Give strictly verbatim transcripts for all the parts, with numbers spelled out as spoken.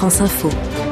France Info.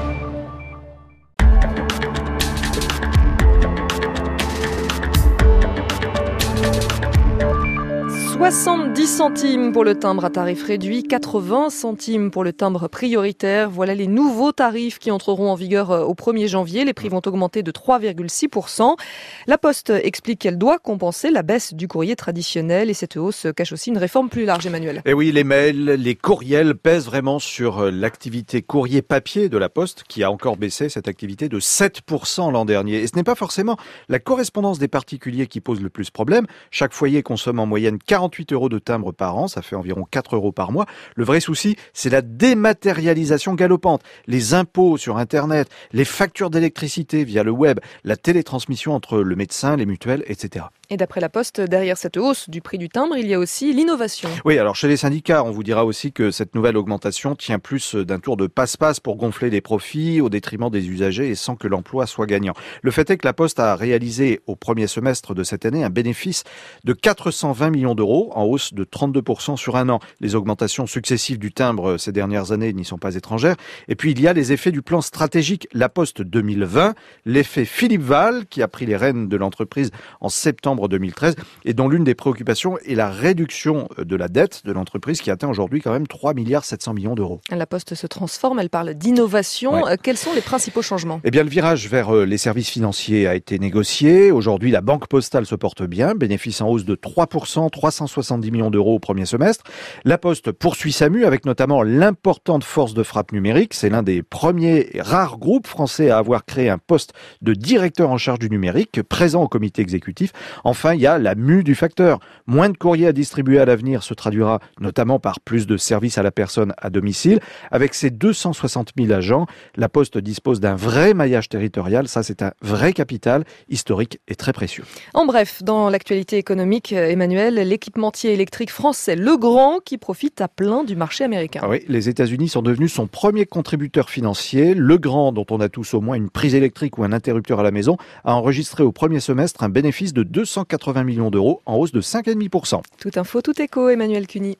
soixante-dix centimes pour le timbre à tarif réduit, quatre-vingts centimes pour le timbre prioritaire. Voilà les nouveaux tarifs qui entreront en vigueur au premier janvier. Les prix vont augmenter de trois virgule six pour cent. La Poste explique qu'elle doit compenser la baisse du courrier traditionnel et cette hausse cache aussi une réforme plus large, Emmanuel. Et oui, les mails, les courriels pèsent vraiment sur l'activité courrier papier de la Poste qui a encore baissé cette activité de sept pour cent l'an dernier. Et ce n'est pas forcément la correspondance des particuliers qui pose le plus problème. Chaque foyer consomme en moyenne quarante-huit euros de timbre par an, ça fait environ quatre euros par mois. Le vrai souci, c'est la dématérialisation galopante, les impôts sur Internet, les factures d'électricité via le web, la télétransmission entre le médecin, les mutuelles, et cetera. Et d'après la Poste, derrière cette hausse du prix du timbre, il y a aussi l'innovation. Oui, alors chez les syndicats, on vous dira aussi que cette nouvelle augmentation tient plus d'un tour de passe-passe pour gonfler les profits au détriment des usagers et sans que l'emploi soit gagnant. Le fait est que la Poste a réalisé au premier semestre de cette année un bénéfice de quatre cent vingt millions d'euros, en hausse de trente-deux pour cent sur un an. Les augmentations successives du timbre ces dernières années n'y sont pas étrangères. Et puis il y a les effets du plan stratégique La Poste deux mille vingt, l'effet Philippe Val qui a pris les rênes de l'entreprise en septembre deux mille treize et dont l'une des préoccupations est la réduction de la dette de l'entreprise qui atteint aujourd'hui quand même trois milliards sept cents millions d'euros. La Poste se transforme, elle parle d'innovation. Ouais. Quels sont les principaux changements ? Eh bien, le virage vers les services financiers a été négocié. Aujourd'hui, la Banque Postale se porte bien. Bénéfice en hausse de trois pour cent, trois cent soixante-dix millions d'euros au premier semestre. La Poste poursuit sa mue avec notamment l'importante force de frappe numérique. C'est l'un des premiers et rares groupes français à avoir créé un poste de directeur en charge du numérique, présent au comité exécutif. Enfin, il y a la mue du facteur. Moins de courriers à distribuer à l'avenir se traduira notamment par plus de services à la personne à domicile. Avec ses deux cent soixante mille agents, la Poste dispose d'un vrai maillage territorial. Ça, c'est un vrai capital historique et très précieux. En bref, dans l'actualité économique, Emmanuel, l'équipementier électrique français Legrand qui profite à plein du marché américain. Ah oui, les États-Unis sont devenus son premier contributeur financier. Legrand, dont on a tous au moins une prise électrique ou un interrupteur à la maison, a enregistré au premier semestre un bénéfice de deux cent quatre-vingts millions d'euros en hausse de cinq virgule cinq pour cent. Tout info, tout écho, Emmanuel Cuny.